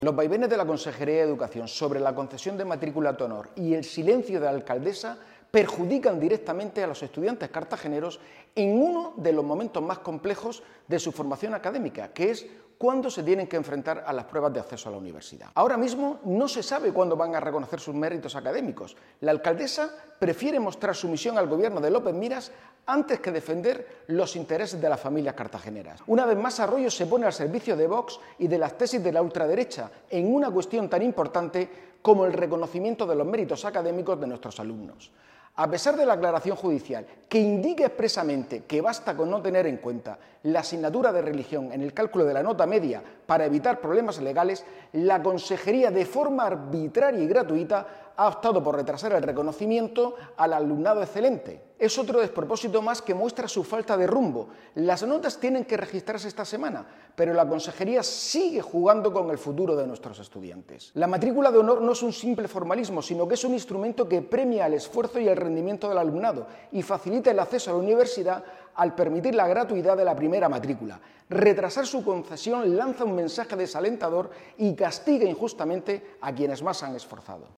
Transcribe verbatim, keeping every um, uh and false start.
Los vaivenes de la Consejería de Educación sobre la concesión de matrícula de honor y el silencio de la alcaldesa perjudican directamente a los estudiantes cartageneros en uno de los momentos más complejos de su formación académica, que es cuando se tienen que enfrentar a las pruebas de acceso a la universidad. Ahora mismo no se sabe cuándo van a reconocer sus méritos académicos. La alcaldesa prefiere mostrar sumisión al gobierno de López Miras antes que defender los intereses de las familias cartageneras. Una vez más, Arroyo se pone al servicio de Vox y de las tesis de la ultraderecha en una cuestión tan importante como el reconocimiento de los méritos académicos de nuestros alumnos. A pesar de la aclaración judicial, que indica expresamente que basta con no tener en cuenta la asignatura de religión en el cálculo de la nota media para evitar problemas legales, la Consejería, de forma arbitraria y gratuita, ha optado por retrasar el reconocimiento al alumnado excelente. Es otro despropósito más que muestra su falta de rumbo. Las notas tienen que registrarse esta semana, pero la Consejería sigue jugando con el futuro de nuestros estudiantes. La matrícula de honor no es un simple formalismo, sino que es un instrumento que premia el esfuerzo y el rendimiento del alumnado y facilita el acceso a la universidad al permitir la gratuidad de la primera matrícula. Retrasar su concesión lanza un mensaje desalentador y castiga injustamente a quienes más han esforzado.